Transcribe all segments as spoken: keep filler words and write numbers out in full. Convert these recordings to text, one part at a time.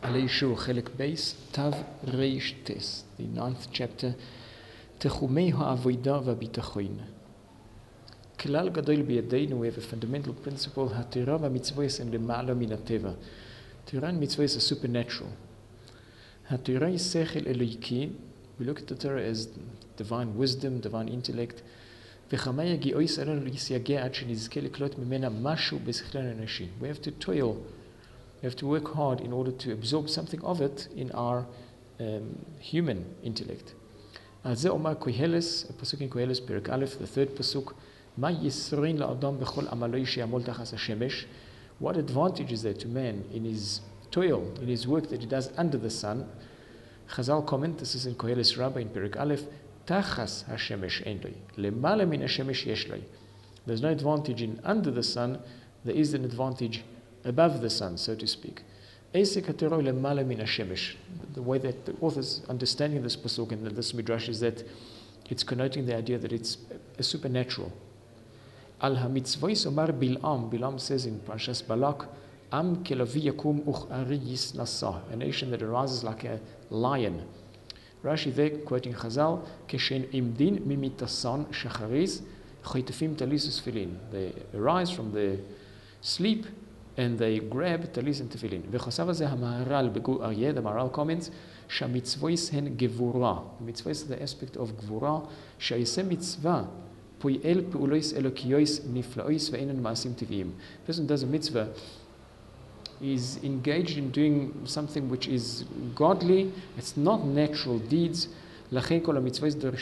עלי שור חלק בייס, תו ריש טס, the ninth chapter, תחומי העבודה והביטחון. כלל גדול בידינו, we have a fundamental principle, התורה והמצוות הן למעלה מן הטבע. תורה ומצוות are supernatural. התורה היא שכל אלוהיקי, we look at the Torah as divine wisdom, divine intellect, וכמה יגיעו עלינו להסייגע עד שנזכה לקלוט ממנה משהו בשכלנו האנושי. We have to toil, we have to work hard in order to absorb something of it in our um, human intellect. על זה אומר קהלס, הפסוק in קהלס פרק א', the third פסוק, מה יסרין לאדם בכל עמלו שיעמול תחת השמש? What advantage is there to man in his toil, in his work that he does under the sun? Chazal comment, this is in Koheles Rabbah in Perek Aleph, Tachas HaShemesh ein lo, למעלה מן השמש יש לו. There's no advantage in under the sun, there is an advantage above the sun, so to speak. Eisek HaTorah למעלה מן השמש. The way that the author's understanding this pasuk and this midrash is that it's connoting the idea that it's a supernatural. Al ha-mitzvos omar Bilam, Bilam says in Parshas Balak, Am kelavi yakum uch ari yisnasah, a nation that arises like a lion. Rashi there, quoting Chazal, Keshen imdin mimitasan shacharis, chaytefim talisus filin. They arise from their sleep and they grab talis and tefillin. V'chosav hazeh ha-Maharal b'Gur Aryeh, the Maharal comments, Shamitzvos hen gevura. Mitzvos is the aspect of gevura, shayiseh mitzvah, poyel peulois elokiois niflaois ve'enan ma'asim tiviyim. A person does a mitzvah, is engaged in doing something which is godly, it's not natural deeds. That's why, because they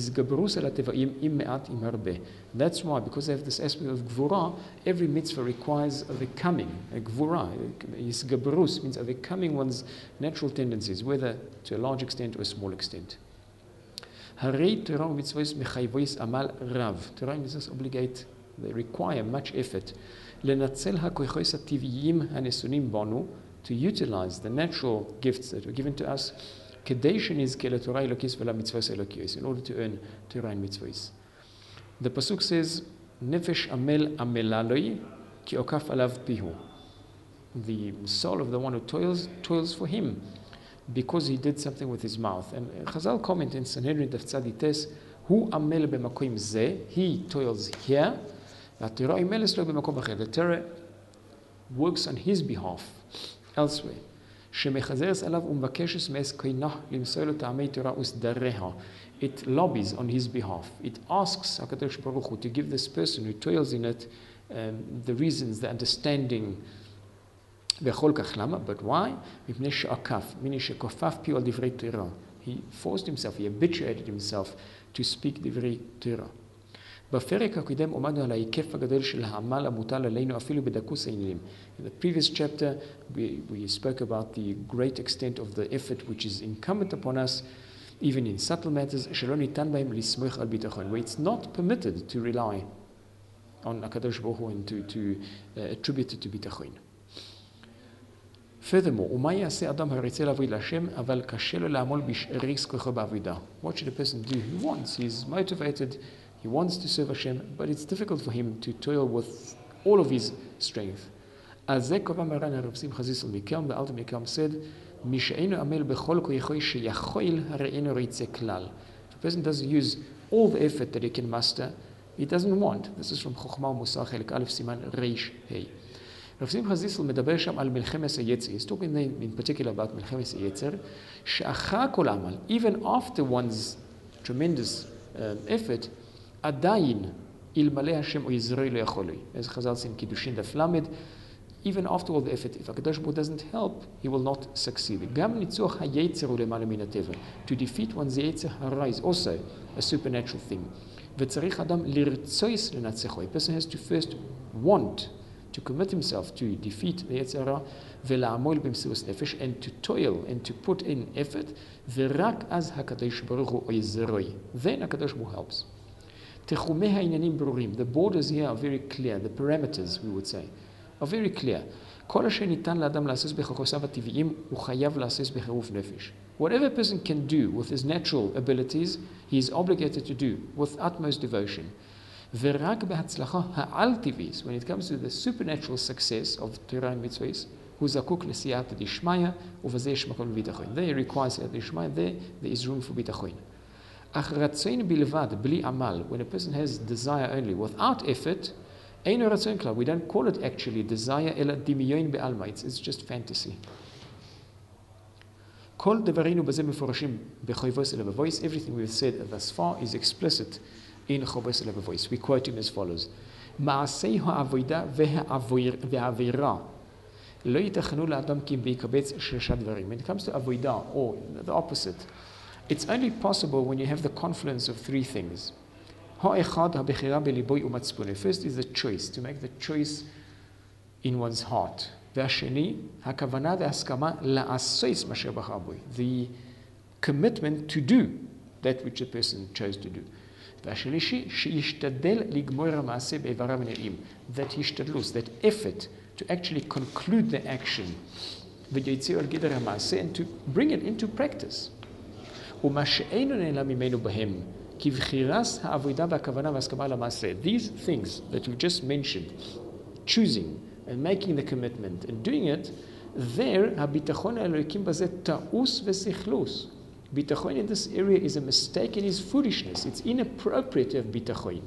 have this aspect of gvura, every mitzvah requires overcoming. A gvura, hisgabrus, means overcoming one's natural tendencies, whether to a large extent or a small extent. Harei Torah mitzvos mechayvos amal rav. Torah and mitzvos obligate, they require much effort. לנצל הכוחות הטבעיים הנתונים בנו, to utilize the natural gifts that were given to us, כדי שנזכה לתורה אלוקית ולמצוות אלוקיות, in order to earn Torah and mitzvahs. The pasuk says, נפש עמל עמלה לו, כי עוקף עליו פיהו. The soul of the one who toils, toils for him, because he did something with his mouth. And Chazal comment in Sanhedrin Daf Tzadi Tes, הוא עמל במקום זה, he toils here, the Torah works on his behalf elsewhere. It lobbies on his behalf. It asks HaKadosh Baruch Hu to give this person who toils in it um, the reasons, the understanding. But why? He forced himself, he habituated himself to speak divrei Torah. בפרק הקודם עמדנו על ההיקף הגדול של העמל המוטל עלינו אפילו בדקוס העניינים. In the previous chapter, we, we spoke about the great extent of the effort which is incumbent upon us, even in subtle matters, שלא ניתן בהם לסמוך על ביטחון, where it's not permitted to rely on הקדוש ברוך הוא and to, to uh, attribute it to ביטחון. Furthermore, ומה יעשה אדם הרוצה לעבוד להשם, אבל קשה לו לעמול בשארית כוחו בעבודה. What should a person do? He wants, he's motivated, he wants to serve Hashem, but it's difficult for him to toil with all of his strength. As זה קבע מרן הרב שמחה זיסל מקלם, the ultimate Mikam said, מי שאינו עמל בכל כוחו שיכול הרי אינו רוצה כלל. If a person doesn't use all the effort that he can muster, he doesn't want. This is from חוכמה ומוסר חלק א' סימן ריש ה'. רב שמחה זיסל מדבר שם על מלחמת היצר. He's talking in particular about מלחמת היצר, שאחר כל עמל, even after one's tremendous um, effort, עדיין אלמלא השם או יזרוי לא יכול. As Chazal said in קידושין דף למד, even after all the effort, if הקדוש ברוך הוא doesn't help, he will not succeed. גם ניצוח היצר הוא למעלה מן הטבע. To defeat one's יצר הרע is also a supernatural thing. וצריך אדם לרצויס לנצחו. A person has to first want to commit himself to defeat the יצר הרע, ולעמול במסירות נפש, and to toil and to put in effort, ורק אז הקדוש ברוך הוא יזרוי. Then הקדוש ברוך הוא helps. תחומי העניינים ברורים. The borders here are very clear. The parameters, we would say, are very clear. כל אשר ניתן לאדם לעשות בכוחותיו הטבעיים, הוא חייב לעשות בחירוף נפש. Whatever a person can do with his natural abilities, he is obligated to do with utmost devotion. ורק בהצלחה העל-טבעית, when it comes to the supernatural success of Torah and mitzvahs, הוא זקוק לסייעתא דשמיא, ובזה יש מקום לביטחון. There requires סייעתא דשמיא, there there is room for ביטחון. אך רצון בלבד, בלי עמל, when a person has desire only, without effort, אינו רצון כלל. We don't call it actually desire, אלא דמיון בעלמא. It's just fantasy. כל דברינו בזה מפורשים בחויבוס אלא בvoice. Everything we've said thus far is explicit in חויבוס אלא בvoice. We quote him as follows. מעשי העבודה והעבירה לא ייתכנו לאדם כי ביקבץ שלושה דברים. When it comes to עבודה, or the opposite, it's only possible when you have the confluence of three things. האחד, הבחירה בליבוי ומצפוני. First is the choice, to make the choice in one's heart. והשני, הכוונה והסכמה לעשות מה שבחר בו. The commitment to do that which a person chose to do. והשלישי, שישתדל לגמור המעשה באיבריו הנראים. That השתדלוס, that effort to actually conclude the action. ויוצאו על גדר המעשה and to bring it into practice. ומה שאינו נעלם ממנו בהם, כבחירס העבודה והכוונה והסכמה למעשה. These things that we just mentioned, choosing and making the commitment and doing it, there, הביטחון האלוהיקים בזה תאוס וסכלוס. ביטחון in this area is a mistake and is foolishness. It's inappropriate to have ביטחון.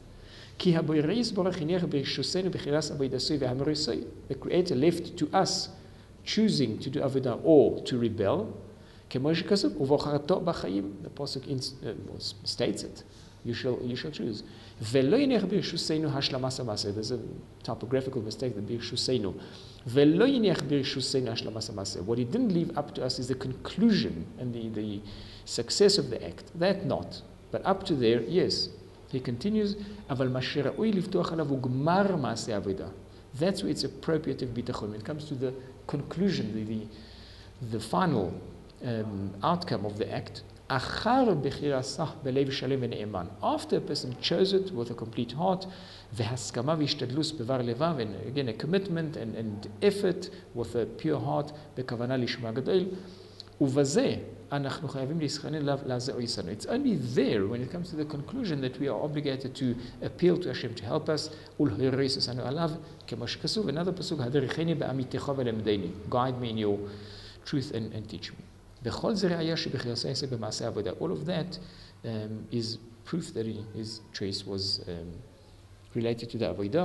כי הבורא יסברך הניח ברשותנו בחירס עבודתו והמרצו. The Creator left to us choosing to do עבודה or to rebel. כמו שכתוב, ובוחרתו בחיים. The Pasuk states it. You shall, you shall choose. ולא יניח ברשותנו השלמת המעשה. There's a typographical mistake, the ברשותנו. ולא יניח ברשותנו השלמת המעשה. What he didn't leave up to us is the conclusion and the, the success of the act. That not. But up to there, yes. He continues, אבל מה שראוי לפתוח עליו הוא גמר מעשה עבודה. That's where it's appropriate to have ביטחון. When it comes to the conclusion, the, the, the final um, outcome of the act, אחר בחירתו בלב שלם ונאמן. After a person chose it with a complete heart, והסכמה והשתדלות בבר לבב, and again a commitment and, and effort with a pure heart, בכוונה לשמה גדול, ובזה אנחנו חייבים להסכנן לעזור יסנו. It's only there when it comes to the conclusion that we are obligated to appeal to Hashem to help us, ולהוריס אותנו עליו, כמו שכתוב, another פסוק, הדרכני בעמיתך ולמדני. Guide me in your truth and, and teach me. בכל זה ראיה שבחירתו יעשה במעשה עבודה. All of that um, is proof that his choice was um, related to the עבודה.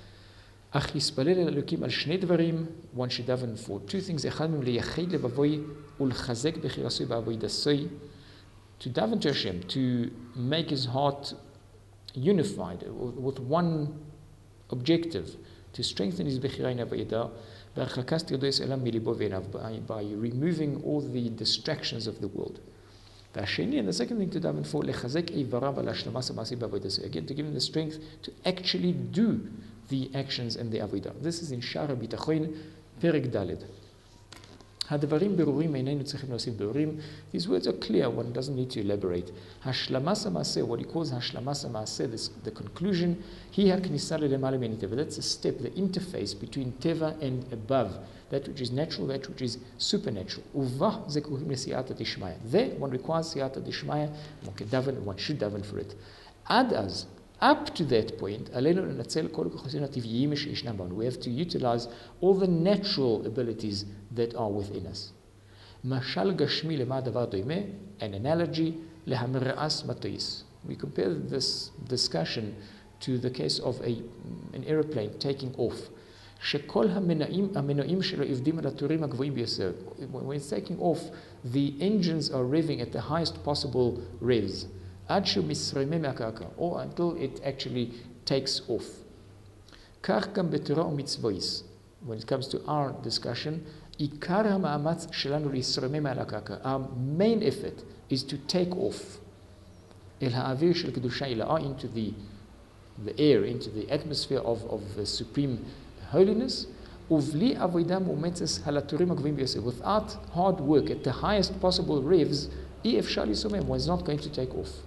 אך יספלל אל אלוקים על שני דברים, one should daven for two things, אחד מהם לייחד לבבוי ולחזק בחירתו בעבודתו, to daven to Hashem, to make his heart unified with one objective, to strengthen his בחירה in עבודה, בהרחקת תרדוס אליו מליבו ועיניו, by removing all the distractions of the world. והשני, and the second thing to daven for, לחזק איבריו על השלמת המעשה בעבודתו, again, to give him the strength to actually do the actions and the עבודה. This is in שער הביטחון, פרק ד'. הדברים ברורים, איננו צריכים להוסיף ברורים. These words are clear, one doesn't need to elaborate. השלמת המעשה, what he calls השלמת המעשה, the conclusion, היא הכניסה ללמעלה מן הטבע. That's a step, the interface between טבע and above, that which is natural, that which is supernatural. ובה זה קוראים לסייעתא דשמיא. There, one requires סייעתא דשמיא, one can daven, one should daven for it. עד אז, up to that point, עלינו לנצל כל הכוחותינו הטבעיים שישנם בנו. We have to utilize all the natural abilities that are within us. משל גשמי למה הדבר דומה, an analogy להמראת מטוס. We compare this discussion to the case of a, an aeroplane taking off. שכל המנועים, המנועים שלו עובדים על הטורים הגבוהים ביותר. When it's taking off, the engines are revving at the highest possible revs. עד שהוא מסרמה מהקרקע, or until it actually takes off. כך גם בתורה ומצוות. When it comes to our discussion, עיקר המאמץ שלנו להסרמה מעל הקרקע. Our main effort is to take off אל האוויר של קדושה אלוהה, into the, the air, into the atmosphere of, of the supreme holiness, ובלי עבודה מאומצת על הטורים הגבוהים ביותר. Without hard work at the highest possible revs, אי אפשר לסומם, one is not going to take off.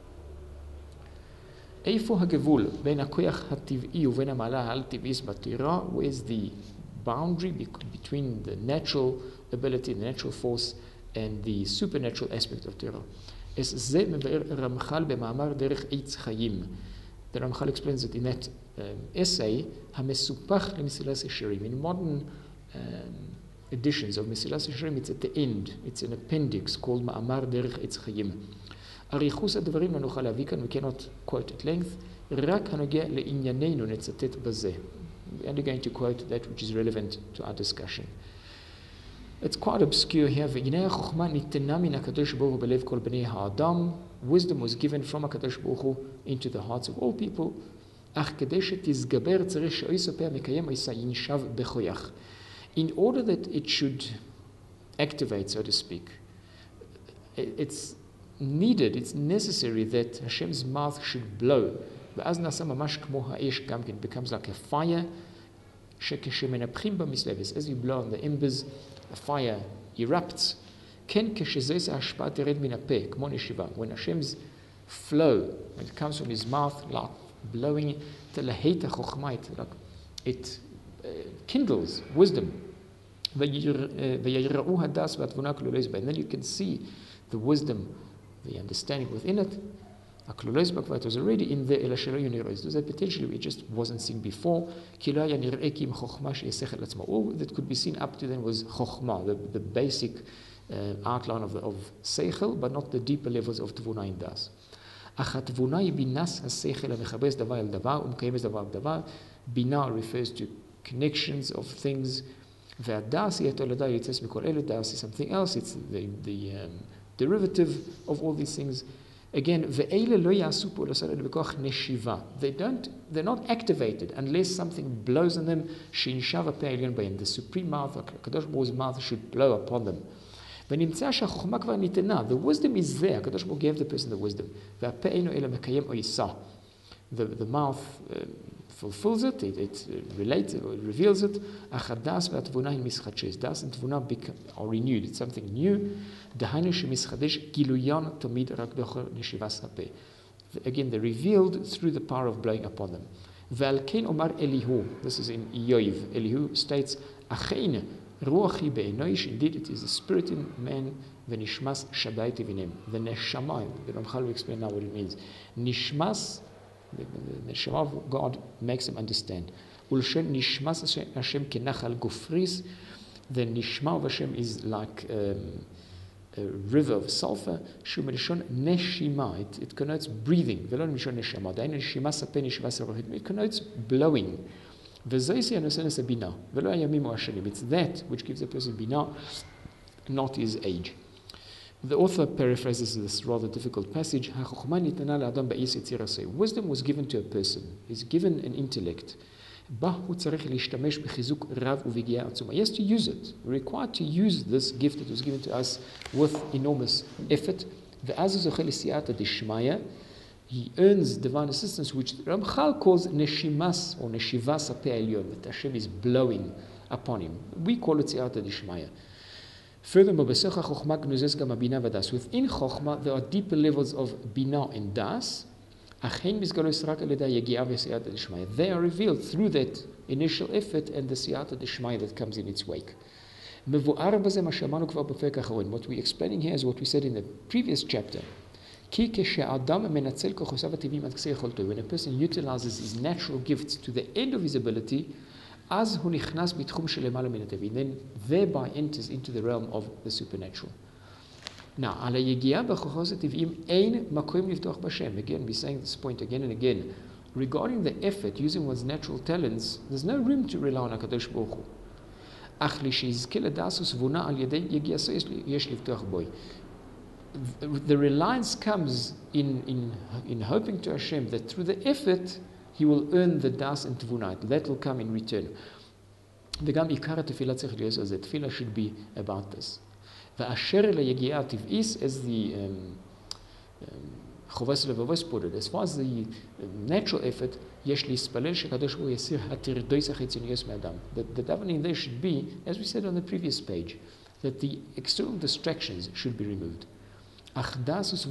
איפה הגבול בין הכוח הטבעי ובין המעלה העל-טבעית בתורה? Where is the boundary between the natural ability, the natural force, and the supernatural aspect of Torah? אז זה מבאר רמח"ל במאמר דרך עץ חיים. The Ramchal explains it in that um, essay, המסופח למסילת ישרים. In modern um, editions of Mesilas Yesharim, it's at the end. It's an appendix called Ma'amar Derech Etz Chayim. אריכוס הדברים לא נוכל להביא כאן, we cannot quote at length, רק הנוגע לענייננו נצטט בזה. We're only going to quote that which is relevant to our discussion. It's quite obscure here. והנה החוכמה ניתנה מן הקדוש ברוך הוא בלב כל בני האדם. Wisdom was given from הקדוש ברוך הוא into the hearts of all people. אך כדי שתסגבר צריך שאויסו פה המקיים אויסה ינשב בכויח. In order that it should activate, so to speak, it's needed, it's necessary that Hashem's mouth should blow. ואז נעשה ממש כמו האש גם כן, becomes like a fire, שכשמנפחים במסלבס, as you blow on the embers, a fire erupts. כן כשזוהי ההשפעה תרד מן הפה, כמו נשיבה. When Hashem's flow, when it comes from his mouth, like blowing, תלהית החוכמה, like it uh, kindles wisdom. ויראו הדס והתבונה כלולי זבה. And then you can see the wisdom, the understanding within it. It was already in there, that potentially it just wasn't seen before. All that could be seen up to then was chokhmah, the, the basic uh, outline of, the, of seichel, but not the deeper levels of tvuna in das. Bina refers to connections of things. Das is something else, it's the, the um, derivative of all these things. Again, they don't, they're not activated unless something blows on them. The supreme mouth, Kadosh Baruch's mouth should blow upon them. The wisdom is there. Kadosh Baruch gave the person the wisdom. The, the mouth uh, fulfills it, it, it relates it, it reveals it. Das and Tvuna are renewed. It's something new. Again, they're revealed through the power of blowing upon them. This is in Iyov. Elihu states, indeed it is the spirit in man, the nishmas shadaiti v'nem. The neshama, the Ramchal will explain now what it means. Nishmas, the neshama of God makes him understand. Ulshen nishmas Hashem kenachal gufris. The nishma of Hashem is like um, a river of sulfur. Shumerishon neshima. It, it connotes breathing. Velon mishon neshama. Dain neshima sapen neshima serohit. It connotes blowing. It's that which gives a person bina, not his age. The author paraphrases this rather difficult passage. Wisdom was given to a person. Is given an intellect. He has to use it. We're required to use this gift that was given to us with enormous effort. He earns divine assistance, which Ramchal calls neshimas or neshivas ape elyon, that Hashem is blowing upon him. We call it siyata dishmaya. Furthermore, within chokhmah there are deeper levels of bina and das. They are revealed through that initial effort and the siyata dishmaya that comes in its wake. What we're explaining here is what we said in the previous chapter. When a person utilizes his natural gifts to the end of his ability, then thereby enters into the realm of the supernatural. Now, again, we're saying this point again and again. Regarding the effort, using one's natural talents, there's no room to rely on HaKadosh Baruch Hu. The reliance comes in, in, in hoping to Hashem that through the effort he will earn the das and tvuna. That will come in return. The gam ikar tefillah tzarich liyos az tefillah should be about this. The asher leyagia tiv'is, as the chovas levavos put it, as far as the natural effort, yesh lispalel shekadosh hu yasir hatirdois achitzoniyos me'adam. That the davening there should be, as we said on the previous page, that the external distractions should be removed. Again,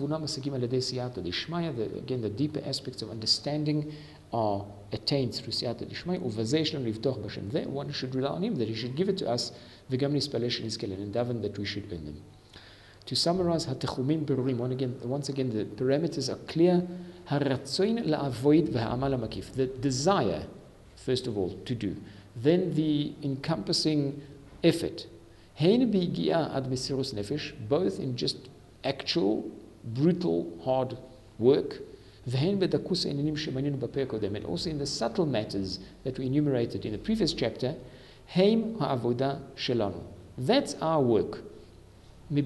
the deeper aspects of understanding are attained through siyata dishmaya. There, one should rely on him, that he should give it to us, and daven that we should earn them. To summarize, once again, once again, the parameters are clear. The desire, first of all, to do. then the encompassing effort, Hein bigia ad mesirus nefesh, both in just actual, brutal, hard work, and also in the subtle matters that we enumerated in the previous chapter, Heim ha'avoda shelanu. That's our work. There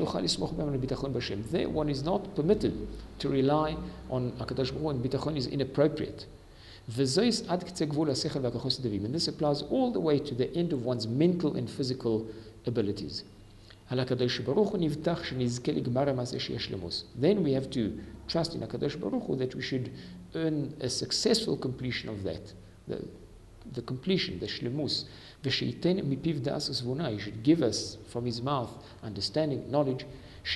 one is not permitted to rely on HaKadosh Baruch Hu, and bitachon is inappropriate. And this applies all the way to the end of one's mental and physical abilities. Then we have to trust in HaKadosh Baruch Hu that we should earn a successful completion of that, the, the completion, the shlemus. He should give us from his mouth understanding, knowledge.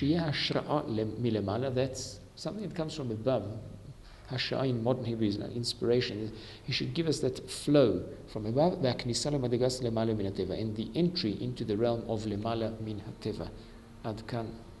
That's something that comes from above. Hashra in modern Hebrew is like inspiration. He should give us that flow from above, and the entry into the realm of lemala min hateva. Ad kan.